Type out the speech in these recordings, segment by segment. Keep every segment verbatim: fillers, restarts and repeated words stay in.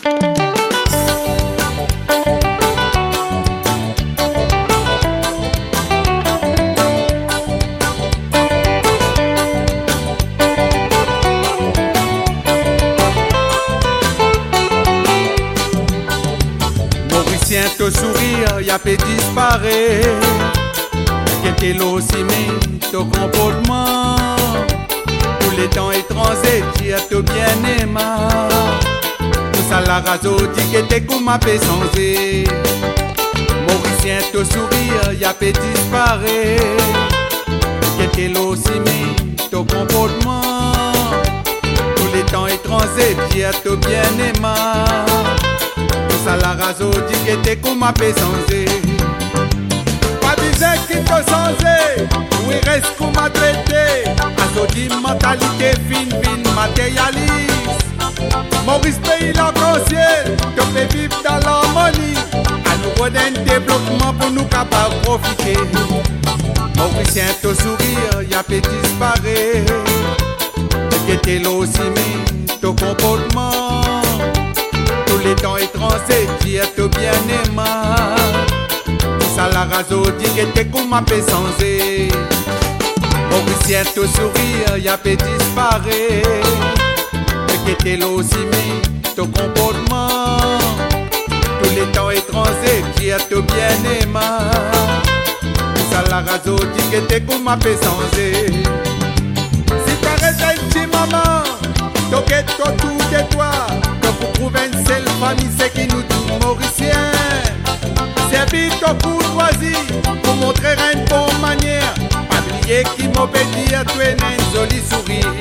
Mauricien, ton sourire, y'a fait disparaître. Qu'était aussi mais ton comportement. Tous les temps étrangers, tu as tout bien aimé. Tout ça la raso dit que t'es comme ma paix sans et. Mauricien, ton sourire, y'a fait disparaître. Qu'était aussi mais ton comportement. Tous les temps étrangers, tu as tout bien aimé. Ça la raso dit que t'es comme ma paix sans et. Pas disait qu'il faut changer, oui reste qu'on m'a traité. Asodi mentalité fine, fine, matérialiste. Maurice pays l'arc-en-ciel, que fait vivre dans l'harmonie. À nous redonner un développement pour nous capables de profiter. Mauricien, ton sourire, y'a fait disparaître. Que t'es là aussi, mais ton comportement. Tous les temps étrangers, tu es tout bien aimé. Ça la raso dit que t'es comme ma paix sans et. Mauricien, ton sourire, y'a fait disparaître. Que t'es là aussi, mais ton comportement. Tous les temps étrangers, tu es tout bien aimé. Ça la raso dit que t'es comme ma paix sans et. Si t'as resté un petit maman, t'inquiète autour de toi. Pour trouver une seule famille, c'est qui nous dit Mauricien. Servir ton courtoisie pour montrer une bonne manière. Pas oublier qui m'obéit à toi un joli sourire.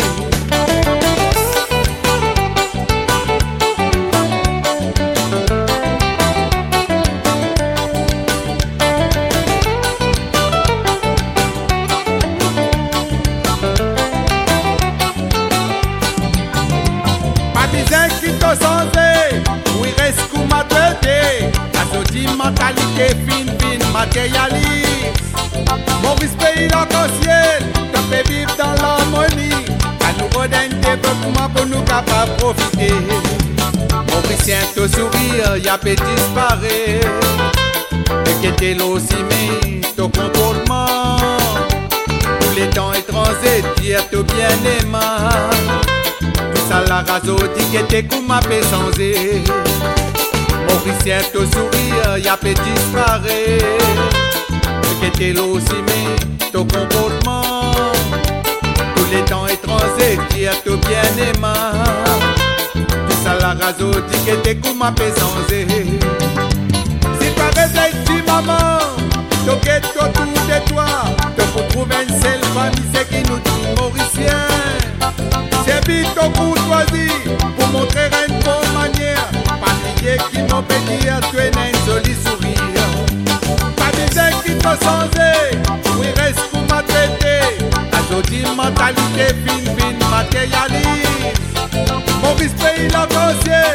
Pas disant qui t'a changé, oui reste qu'on m'a traité. Asodi mentalité fine, fine, matérialiste. Maurice pays l'arc-en-ciel, te fait vivre dans l'harmonie. À nous redonner un développement pour nous capables de profiter. Mauricien, ton sourire, y'a fait disparaître. Et que t'es là aussi, mais ton comportement. Tous les temps étrangers, tu es tout bien aimé. Ça la raso dit que t'es comme ma paix sans et. Mauricien, ton sourire, y'a fait disparaître. Que t'es là aussi, mais ton comportement. Tous les temps étrangers, tu es tout bien aimé. Ça la raso dit que t'es comme ma paix sans et. Si t'as resté petit maman, t'inquiète autour de toi. Que pour trouver une seule famille, c'est qui nous dit Mauricien. Servir ton courtoisie pour montrer une bonne manière. Pas oublier qui m'obéit à toi un joli sourire. Pas disant qui t'a changé, oui reste qu'on m'a traité. Asodi mentalité fine, fine, matérialiste. Maurice pays l'arc-en-ciel,